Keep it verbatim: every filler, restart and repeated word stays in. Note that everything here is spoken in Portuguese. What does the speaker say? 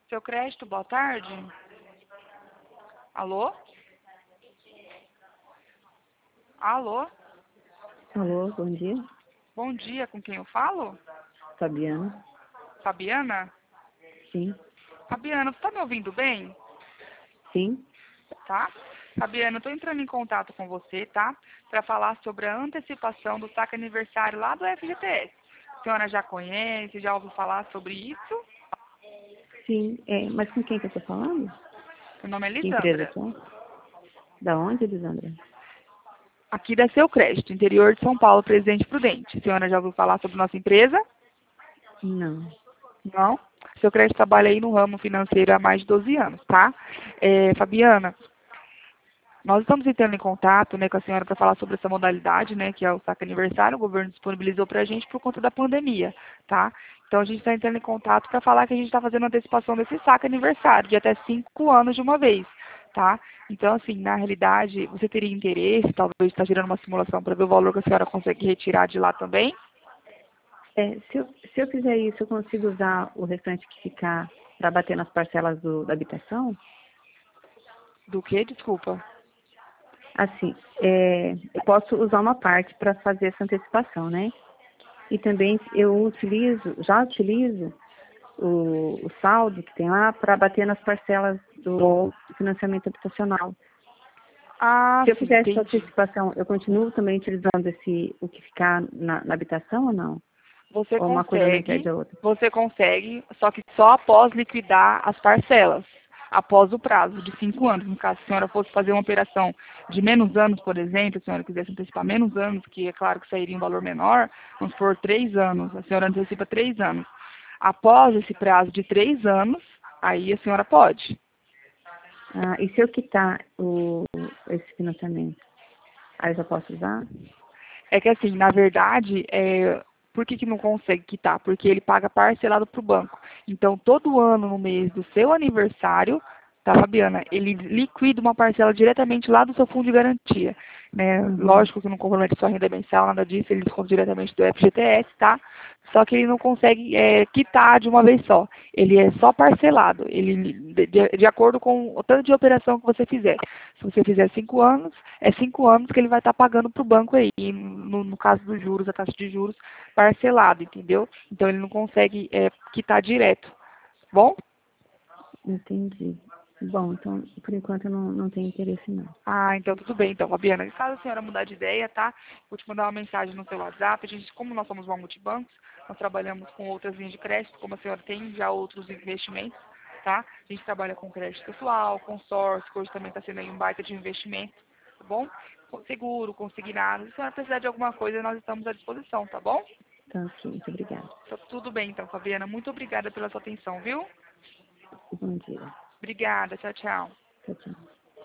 Seu crédito, boa tarde. Alô? Alô? Alô, bom dia. Bom dia, com quem eu falo? Fabiana. Fabiana? Sim, Fabiana, você tá me ouvindo bem? sim. Tá? Fabiana, eu tô entrando em contato com você, tá? Para falar sobre a antecipação do saque aniversário lá do F G T S. A senhora já conhece, já ouviu falar sobre isso? Sim, é, mas com quem que eu tô falando? Meu nome é Que empresa Lisandra, que é? Da onde, Lisandra? aqui da Seu Crédito, interior de São Paulo, Presidente Prudente. A senhora já ouviu falar sobre nossa empresa? Não. Não? Seu Crédito trabalha aí no ramo financeiro há mais de doze anos, tá? É, Fabiana, nós estamos entrando em contato, né, com a senhora para falar sobre essa modalidade, né, que é o saque aniversário. O governo disponibilizou para a gente por conta da pandemia, tá? Então a gente está entrando em contato para falar que a gente está fazendo a antecipação desse saque aniversário de até cinco anos de uma vez, tá? Então, assim, na realidade, você teria interesse, talvez está gerando uma simulação para ver o valor que a senhora consegue retirar de lá também? É, se, eu, se eu fizer isso, eu consigo usar o restante que ficar para bater nas parcelas do, da habitação? Do que? Desculpa. Assim, é, eu posso usar uma parte para fazer essa antecipação, né? E também eu utilizo, já utilizo o, o saldo que tem lá para bater nas parcelas do financiamento habitacional. Ah, Se eu sim, fizer essa entendi. antecipação, eu continuo também utilizando esse, o que ficar na, na habitação ou não? Você Ou uma coisa não impede consegue, a outra? você consegue, só que só após liquidar as parcelas, após o prazo de cinco anos. No caso, se a senhora fosse fazer uma operação de menos anos, por exemplo, se a senhora quisesse antecipar menos anos, que é claro que sairia um valor menor, vamos por três anos, a senhora antecipa três anos. Após esse prazo de três anos, aí a senhora pode. Ah, e se eu quitar o, esse financiamento, aí eu já posso usar? É que assim, na verdade, é, por que, que não consegue quitar? Porque ele paga parcelado para o banco. Então, todo ano, no mês do seu aniversário, tá, Fabiana? Ele liquida uma parcela diretamente lá do seu fundo de garantia. Né? Uhum, Lógico que não compromete sua renda mensal, nada disso, ele desconta diretamente do F G T S, tá? Só que ele não consegue é, quitar de uma vez só. Ele é só parcelado. Ele, de, de de acordo com o tanto de operação que você fizer. Se você fizer cinco anos, é cinco anos que ele vai estar pagando para o banco aí. E no, no caso dos juros, a taxa de juros parcelado, entendeu? Então ele não consegue é, quitar direto. Bom? entendi. Bom, então, por enquanto eu não, não tenho interesse não. Ah, então tudo bem, então, Fabiana. Caso a senhora mudar de ideia, tá? Vou te mandar uma mensagem no seu WhatsApp. A gente, como nós somos uma multibancos, nós trabalhamos com outras linhas de crédito, como a senhora tem já outros investimentos, tá? A gente trabalha com crédito pessoal, consórcio, que hoje também está sendo aí um baita de investimento, tá bom? Com seguro, consignado. Se a senhora precisar de alguma coisa, nós estamos à disposição, tá bom? Então, ok, muito obrigada. Tá tudo bem, então, Fabiana. Muito obrigada pela sua atenção, viu? Bom dia. Obrigada. Tchau, tchau. Tchau, tchau.